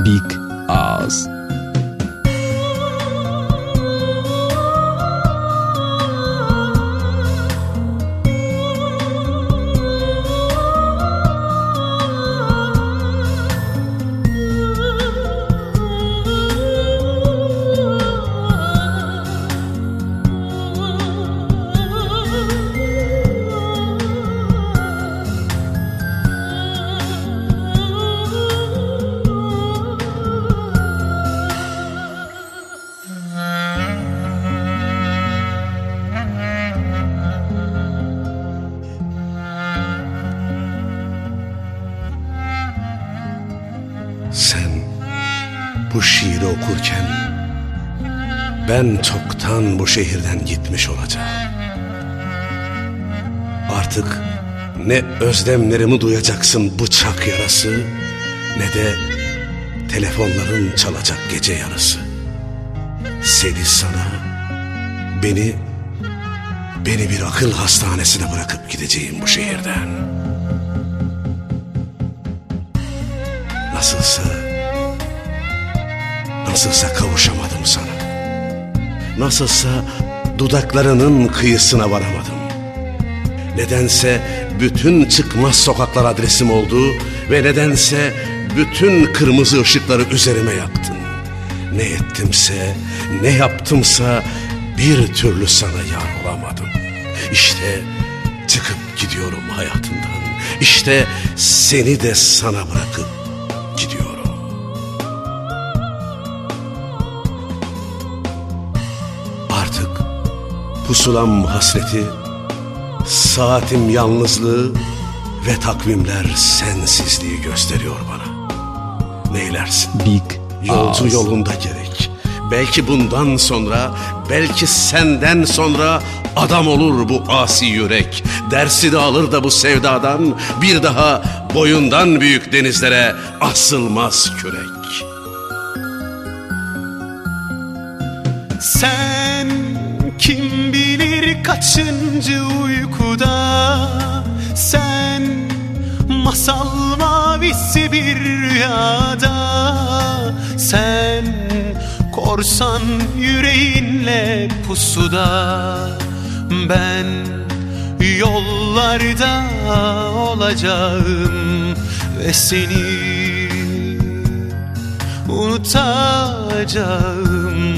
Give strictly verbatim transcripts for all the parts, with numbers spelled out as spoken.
Big Ağız. Sen bu şiiri okurken ben çoktan bu şehirden gitmiş olacağım. Artık ne özlemlerimi duyacaksın bıçak yarası, ne de telefonların çalacak gece yarısı. Seni sana, beni, beni bir akıl hastanesine bırakıp gideceğim bu şehirden. Nasılsa, nasılsa kavuşamadım sana. Nasılsa dudaklarının kıyısına varamadım. Nedense bütün çıkmaz sokaklar adresim oldu ve nedense bütün kırmızı ışıkları üzerime yaktın. Ne ettimse, ne yaptımsa bir türlü sana yar olamadım. İşte çıkıp gidiyorum hayatından. İşte seni de sana bırakıp gidiyorum. Artık pusulam hasreti, saatim yalnızlığı ve takvimler sensizliği gösteriyor bana. Neylersin? Big Yolcu Ağız. yolunda gerek. Belki bundan sonra, belki senden sonra adam olur bu asi yürek. Dersini alır da bu sevdadan, bir daha boyundan büyük denizlere asılmaz kürek. Sen kim bilir kaçıncı uykuda, sen masal mavisi bir rüyada, sen korsan yüreğinle pusuda, ben yollarda olacağım ve seni unutacağım.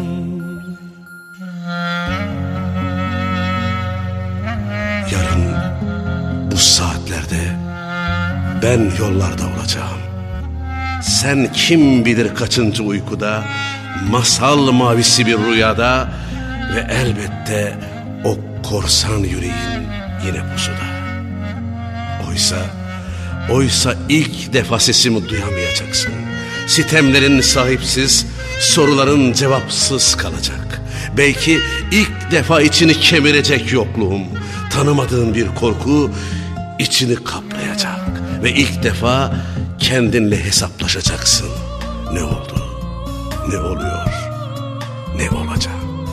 Yarın bu saatlerde ben yollarda olacağım. Sen kim bilir kaçıncı uykuda, masal mavisi bir rüyada ve elbette o korsan yüreğin yine pusuda. Oysa, oysa ilk defa sesimi duyamayacaksın. Sitemlerin sahipsiz, soruların cevapsız kalacak. Belki ilk defa içini kemirecek yokluğum, tanımadığın bir korku içini kaplayacak. Ve ilk defa kendinle hesaplaşacaksın. Ne oldu? Ne oluyor? Ne olacak?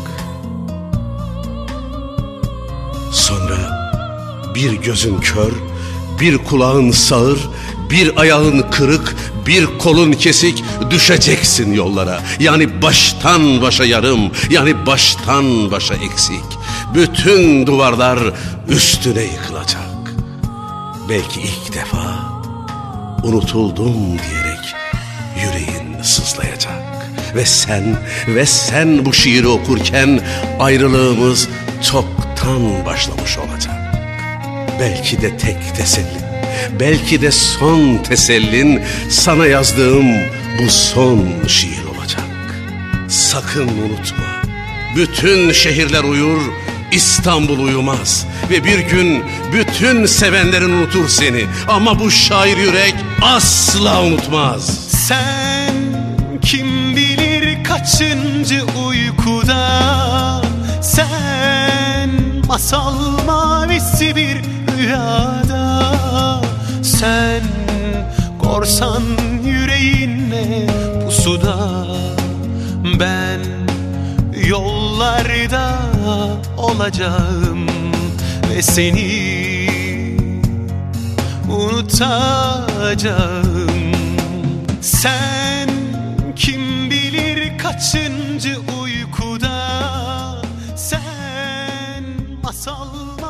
Sonra bir gözün kör, bir kulağın sağır, bir ayağın kırık, bir kolun kesik, düşeceksin yollara. Yani baştan başa yarım, yani baştan başa eksik. Bütün duvarlar üstüne yıkılacak. Belki ilk defa unutuldum diyerek yüreğin sızlayacak. Ve sen, ve sen bu şiiri okurken ayrılığımız çoktan başlamış olacak. Belki de tek tesellin, belki de son tesellin sana yazdığım bu son şiir olacak. Sakın unutma, bütün şehirler uyur, İstanbul uyumaz. Ve bir gün bütün sevenlerin unutur seni, ama bu şair yürek asla unutmaz. Sen kim bilir kaçıncı uykuda, sen masal mavisi bir rüyada, sen korsan yüreğinle pusuda, ben yollarda olacağım ve seni unutacağım. Sen kaçıncı uykuda sen masal